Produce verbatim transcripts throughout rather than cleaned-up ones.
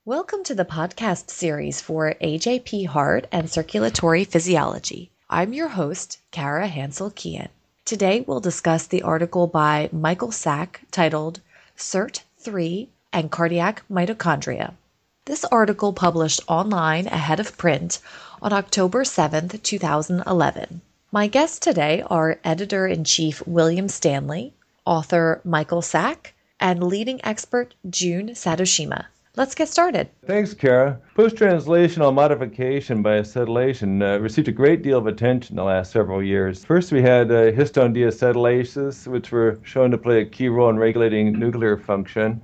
Welcome to the podcast series for A J P Heart and Circulatory Physiology. I'm your host, Kara Hansel-Kian. Today we'll discuss the article by Michael Sack titled C Y R T three and Cardiac Mitochondria. This article published online ahead of print on October seventh, two thousand eleven. My guests today are Editor-in-Chief William Stanley, author Michael Sack, and leading expert Jun Sadoshima. Let's get started. Thanks, Kara. Post-translational modification by acetylation uh, received a great deal of attention in the last several years. First, we had uh, histone deacetylases, which were shown to play a key role in regulating nuclear function,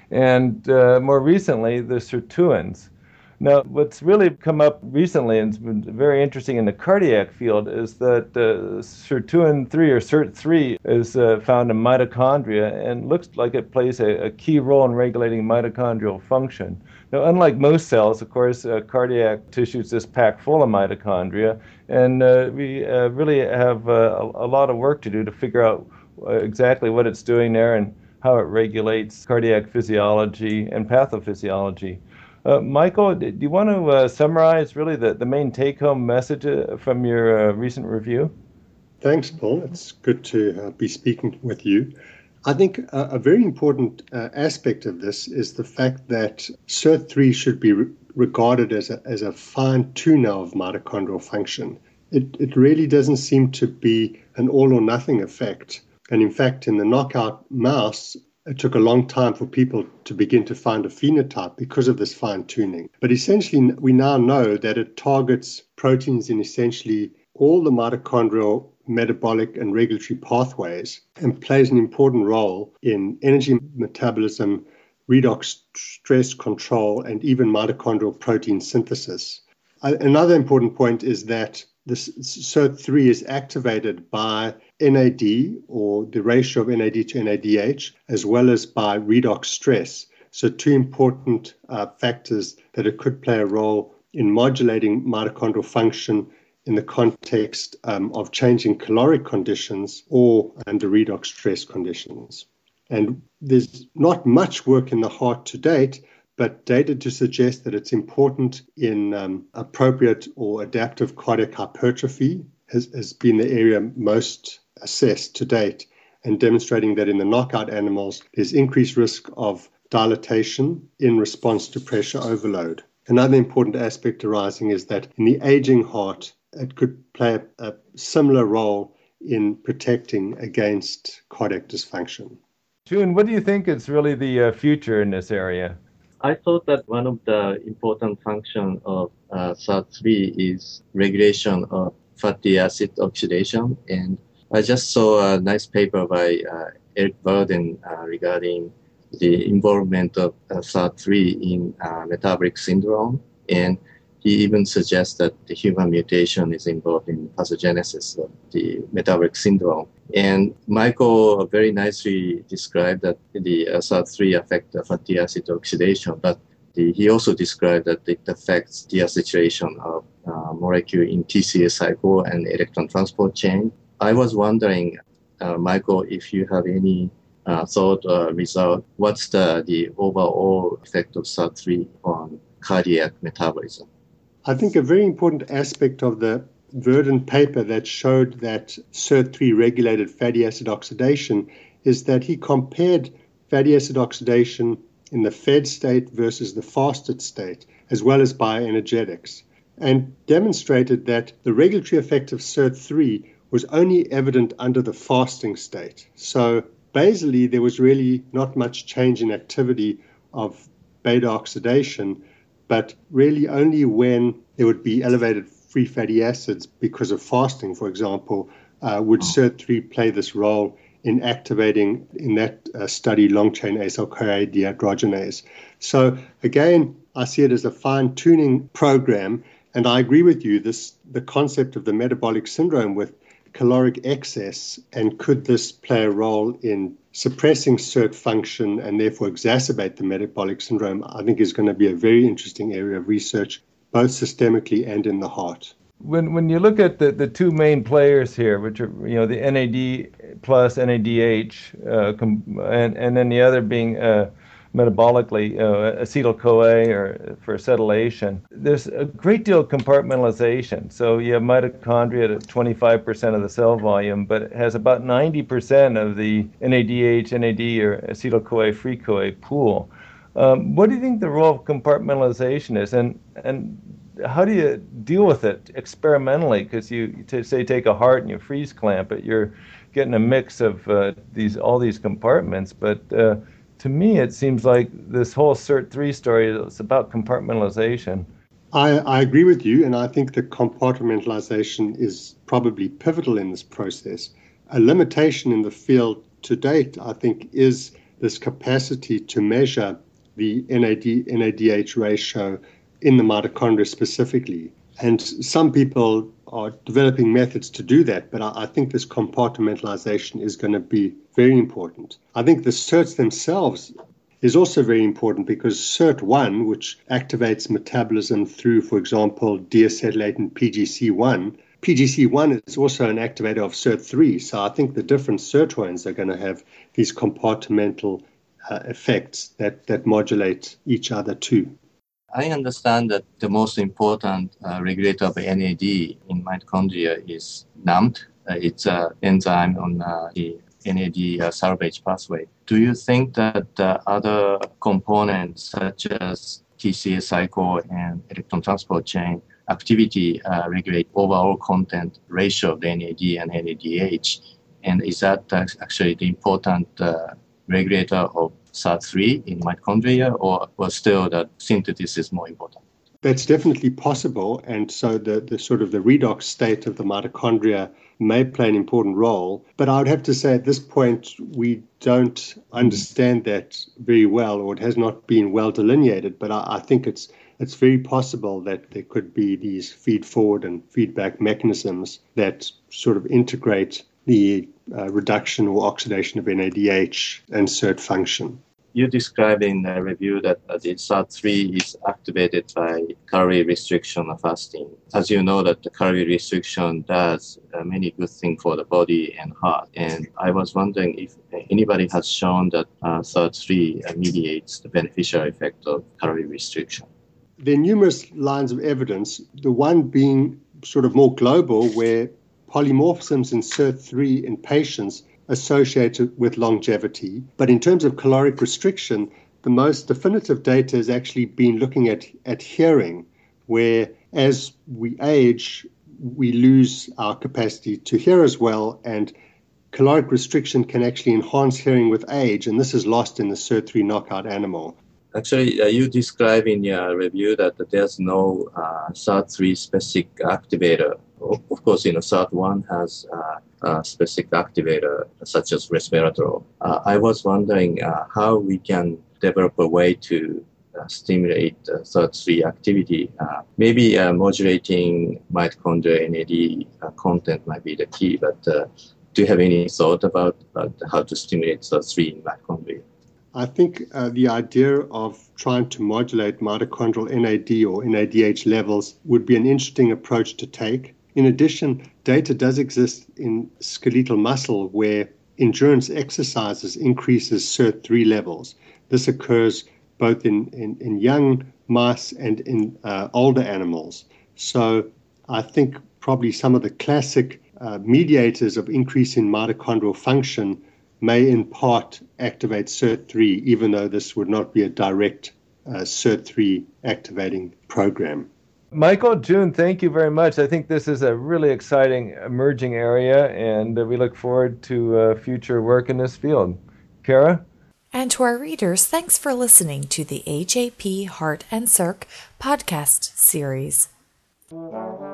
and uh, more recently, the sirtuins. Now, what's really come up recently and has been very interesting in the cardiac field is that uh, sirtuin three or C Y R T three is uh, found in mitochondria and looks like it plays a, a key role in regulating mitochondrial function. Now, unlike most cells, of course, uh, cardiac tissue is just packed full of mitochondria, and uh, we uh, really have uh, a, a lot of work to do to figure out uh, exactly what it's doing there and how it regulates cardiac physiology and pathophysiology. Uh, Michael, do you want to uh, summarize really the, the main take-home message uh, from your uh, recent review? Thanks, Paul. It's good to uh, be speaking with you. I think a, a very important uh, aspect of this is the fact that C Y R T three should be re- regarded as a, as a fine-tuner of mitochondrial function. It, it really doesn't seem to be an all-or-nothing effect. And in fact, in the knockout mouse, it took a long time for people to begin to find a phenotype because of this fine-tuning. But essentially, we now know that it targets proteins in essentially all the mitochondrial, metabolic, and regulatory pathways and plays an important role in energy metabolism, redox stress control, and even mitochondrial protein synthesis. Another important point is that this C Y R T three is activated by N A D, or the ratio of N A D to N A D H, as well as by redox stress. So two important uh, factors that it could play a role in modulating mitochondrial function in the context um, of changing caloric conditions or under redox stress conditions. And there's not much work in the heart to date, but data to suggest that it's important in um, appropriate or adaptive cardiac hypertrophy has, has been the area most assessed to date, and demonstrating that in the knockout animals, there's increased risk of dilatation in response to pressure overload. Another important aspect arising is that in the aging heart, it could play a, a similar role in protecting against cardiac dysfunction. Jun, what do you think is really the uh, future in this area? I thought that one of the important functions of uh, C Y R T three is regulation of fatty acid oxidation. And I just saw a nice paper by uh, Eric Burden uh, regarding the involvement of uh, C Y R T three in uh, metabolic syndrome. And he even suggests that the human mutation is involved in pathogenesis of the metabolic syndrome. And Michael very nicely described that the uh, C Y R T three affects the fatty acid oxidation, but the, he also described that it affects deacetylation of uh, molecule in T C A cycle and electron transport chain. I was wondering, uh, Michael, if you have any uh, thought or result, what's the, the overall effect of C Y R T three on cardiac metabolism? I think a very important aspect of the Verdun paper that showed that C Y R T three regulated fatty acid oxidation is that he compared fatty acid oxidation in the fed state versus the fasted state, as well as bioenergetics, and demonstrated that the regulatory effect of C Y R T three was only evident under the fasting state. So basally, there was really not much change in activity of beta oxidation, but really only when there would be elevated free fatty acids because of fasting, for example, uh, would C Y R T three play this role in activating, in that uh, study, long-chain acyl-CoA dehydrogenase. So again, I see it as a fine-tuning program, and I agree with you, this the concept of the metabolic syndrome with caloric excess, and could this play a role in suppressing C Y R T function and therefore exacerbate the metabolic syndrome, I think is going to be a very interesting area of research, both systemically and in the heart. When when you look at the, the two main players here, which are, you know, the N A D plus N A D H, uh, com- and, and then the other being uh, metabolically, uh, acetyl-CoA or for acetylation. There's a great deal of compartmentalization. So you have mitochondria at twenty-five percent of the cell volume, but it has about ninety percent of the N A D H, N A D, or acetyl-CoA, free CoA pool. Um, what do you think the role of compartmentalization is, and and how do you deal with it experimentally? Because you to say take a heart and you freeze clamp it, you're getting a mix of uh, these all these compartments. But uh, to me, it seems like this whole CERT three story is about compartmentalization. I, I agree with you, and I think that compartmentalization is probably pivotal in this process. A limitation in the field to date, I think, is this capacity to measure the N A D N A D H ratio in the mitochondria specifically. And some people are developing methods to do that, but I, I think this compartmentalization is going to be very important. I think the CERTs themselves is also very important because CERT one, which activates metabolism through, for example, deacetylating P G C one, P G C one is also an activator of CERT three. So I think the different sirtuins are going to have these compartmental uh, effects that, that modulate each other too. I understand that the most important uh, regulator of N A D in mitochondria is NAMT. Uh, it's an enzyme on uh, the N A D uh, salvage pathway. Do you think that uh, other components such as T C A cycle and electron transport chain activity uh, regulate overall content ratio of the N A D and N A D H? And is that uh, actually the important uh, regulator of S A R T three in mitochondria, or, or still that synthesis is more important? That's definitely possible. And so the, the sort of the redox state of the mitochondria may play an important role. But I would have to say at this point, we don't understand that very well, or it has not been well delineated. But I, I think it's it's very possible that there could be these feed forward and feedback mechanisms that sort of integrate the uh, reduction or oxidation of N A D H and CERT function. You described in the review that uh, the S A R T three is activated by calorie restriction or fasting. As you know, that the calorie restriction does uh, many good things for the body and heart. And I was wondering if anybody has shown that uh, S A R T three uh, mediates the beneficial effect of calorie restriction. There are numerous lines of evidence, the one being sort of more global, where polymorphisms in CERT three in patients associated with longevity. But in terms of caloric restriction, the most definitive data has actually been looking at, at hearing, where as we age, we lose our capacity to hear as well, and caloric restriction can actually enhance hearing with age, and this is lost in the CERT three knockout animal. Actually, uh, you describe in your review that there's no uh, S A R T three specific activator. Of course, you know, S A R T one has uh, a specific activator such as resveratrol. Uh, I was wondering uh, how we can develop a way to uh, stimulate uh, S A R T three activity. Uh, maybe uh, modulating mitochondria N A D uh, content might be the key, but uh, do you have any thought about, about how to stimulate S A R T three in mitochondria? I think uh, the idea of trying to modulate mitochondrial N A D or N A D H levels would be an interesting approach to take. In addition, data does exist in skeletal muscle where endurance exercises increases CERT three levels. This occurs both in, in, in young mice and in uh, older animals. So I think probably some of the classic uh, mediators of increase in mitochondrial function may in part activate CERT three, even though this would not be a direct uh, CERT three activating program. Michael, June, thank you very much. I think this is a really exciting emerging area, and uh, we look forward to uh, future work in this field. Kara? And to our readers, thanks for listening to the A J P Heart and Circ podcast series.